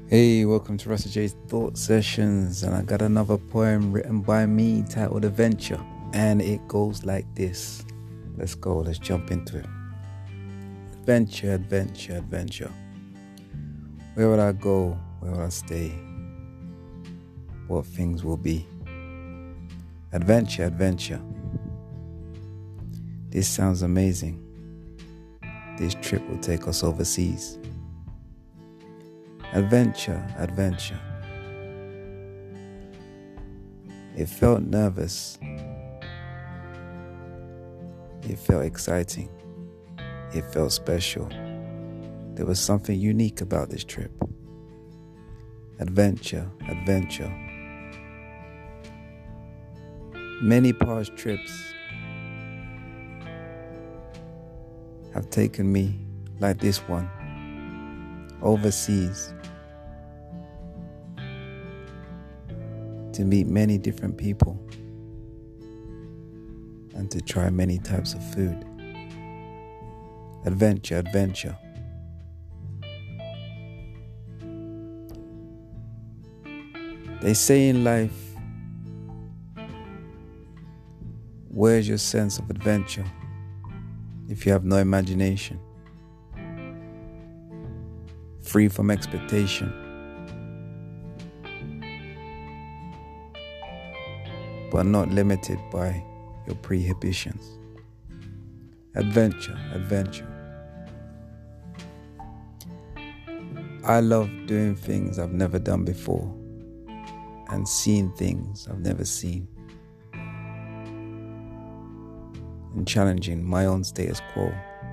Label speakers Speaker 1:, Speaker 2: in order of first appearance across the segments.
Speaker 1: Hey, welcome to Russell J's Thought Sessions, and I got another poem written by me titled Adventure, and it goes like this. Let's go, let's jump into it. Adventure, adventure, adventure. Where will I go? Where will I stay? What things will be? Adventure, adventure. This sounds amazing. This trip will take us overseas. Adventure, adventure. It felt nervous. It felt exciting. It felt special. There was something unique about this trip. Adventure, adventure. Many past trips have taken me, like this one, overseas to meet many different people and to try many types of food. Adventure, adventure. They say in life, where's your sense of adventure if you have no imagination? Free from expectation, but not limited by your prohibitions. Adventure, adventure. I love doing things I've never done before and seeing things I've never seen and challenging my own status quo.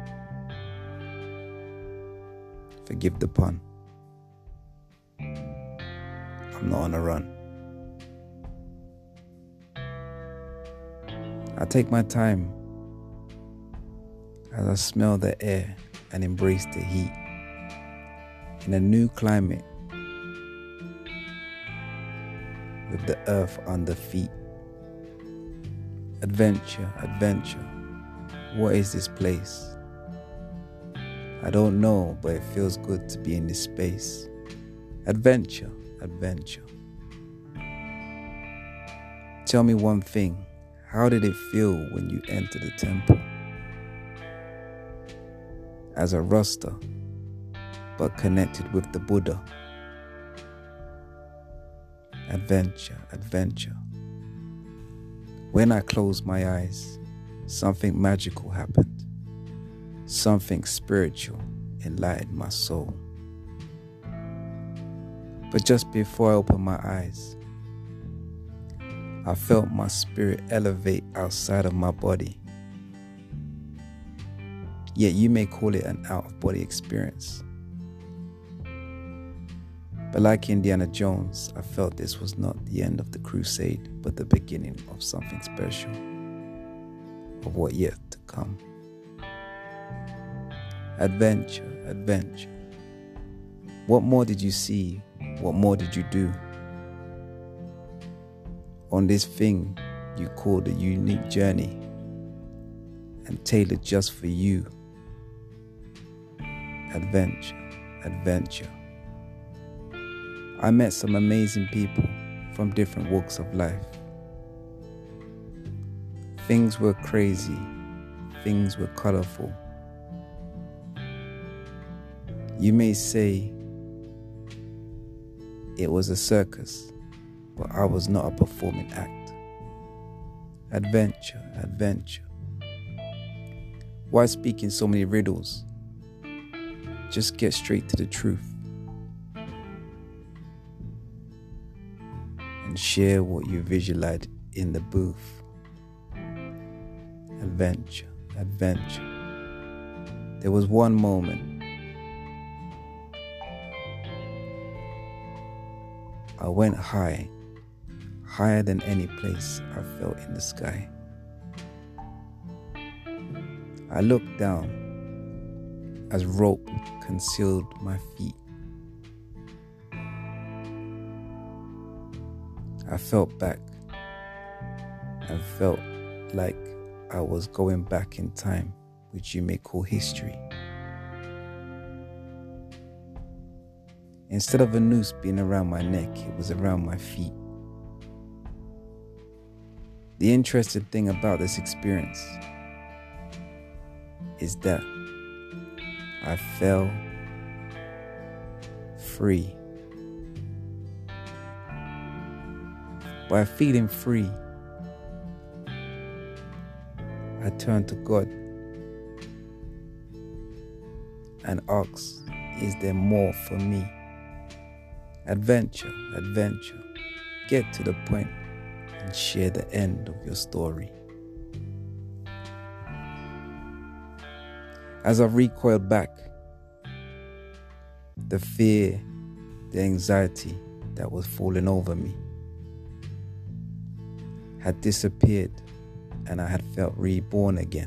Speaker 1: Forgive the pun. I'm not on a run. I take my time as I smell the air and embrace the heat in a new climate with the earth under feet. Adventure, adventure. What is this place? I don't know, but it feels good to be in this space. Adventure, adventure. Tell me one thing. How did it feel when you entered the temple? As a Rasta, but connected with the Buddha. Adventure, adventure. When I closed my eyes, something magical happened. Something spiritual enlightened my soul. But just before I opened my eyes, I felt my spirit elevate outside of my body. Yet you may call it an out-of-body experience. But like Indiana Jones, I felt this was not the end of the crusade, but the beginning of something special, of what yet to come. Adventure, adventure. What more did you see? What more did you do? On this thing you call a unique journey and tailored just for you. Adventure, adventure. I met some amazing people from different walks of life. Things were crazy, things were colorful. You may say it was a circus, but I was not a performing act. Adventure, adventure. Why speak in so many riddles? Just get straight to the truth and share what you visualized in the booth. Adventure, adventure. There was one moment I went high, higher than any place I felt in the sky. I looked down as rope concealed my feet. I felt back and felt like I was going back in time, which you may call history. Instead of a noose being around my neck, it was around my feet. The interesting thing about this experience is that I fell free. By feeling free, I turned to God and asked, is there more for me? Adventure, adventure. Get to the point and share the end of your story. As I recoiled back, the fear, the anxiety that was falling over me had disappeared, and I had felt reborn again.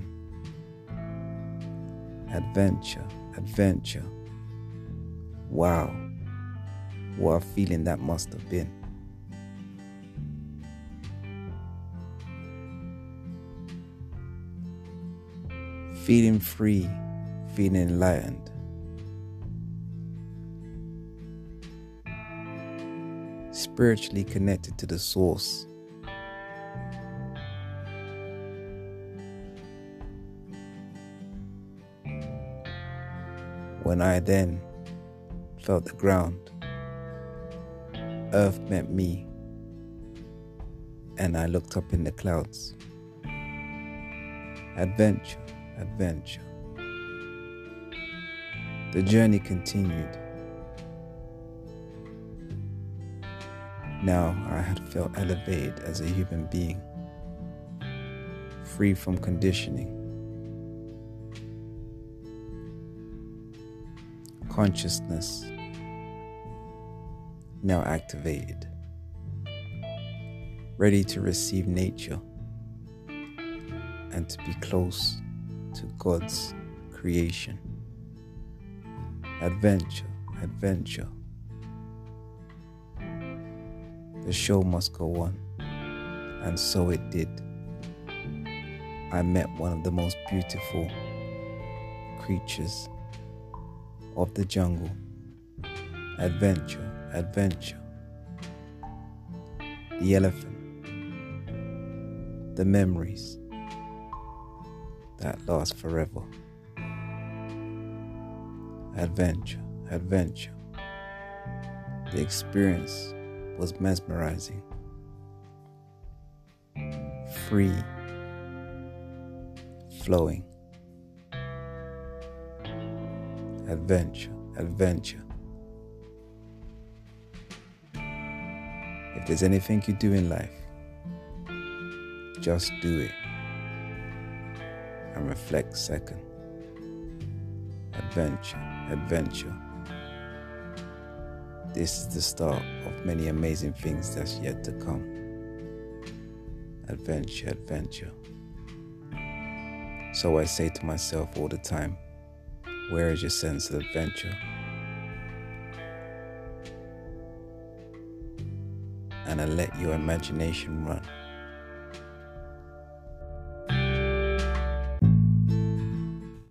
Speaker 1: Adventure, adventure. Wow, what a feeling that must have been. Feeling free, feeling enlightened. Spiritually connected to the source. When I then felt the ground, earth met me, and I looked up in the clouds. Adventure, adventure. The journey continued. Now I had felt elevated as a human being, free from conditioning. Consciousness now activated, ready to receive nature and to be close to God's creation. Adventure, adventure. The show must go on, and so it did. I met one of the most beautiful creatures of the jungle. Adventure, adventure. The elephant. The memories that last forever. Adventure, adventure. The experience was mesmerizing. Free. Flowing. Adventure, adventure. If there's anything you do in life, just do it and reflect second. Adventure, adventure. This is the start of many amazing things that's yet to come. Adventure, adventure. So I say to myself all the time, where is your sense of adventure? And I let your imagination run.